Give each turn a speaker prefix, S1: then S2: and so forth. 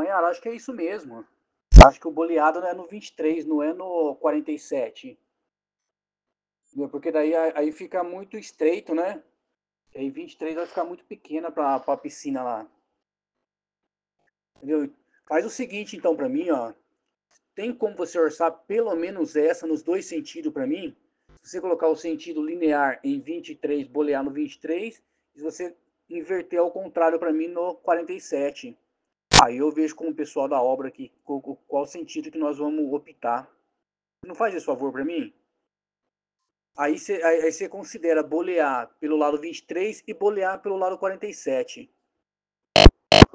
S1: Maiara, acho que é isso mesmo. Acho que o boleado é no 23, não é no 47. Entendeu? Porque daí aí fica muito estreito, né? E aí 23 vai ficar muito pequena pra piscina lá. Entendeu? Faz o seguinte então pra mim, ó. Tem como você orçar pelo menos essa nos dois sentidos pra mim? Se você colocar o sentido linear em 23, bolear no 23, e se você inverter ao contrário pra mim no 47. Aí eu vejo com o pessoal da obra aqui qual sentido que nós vamos optar. Não faz esse favor pra mim? Aí você considera bolear pelo lado 23 e bolear pelo lado 47.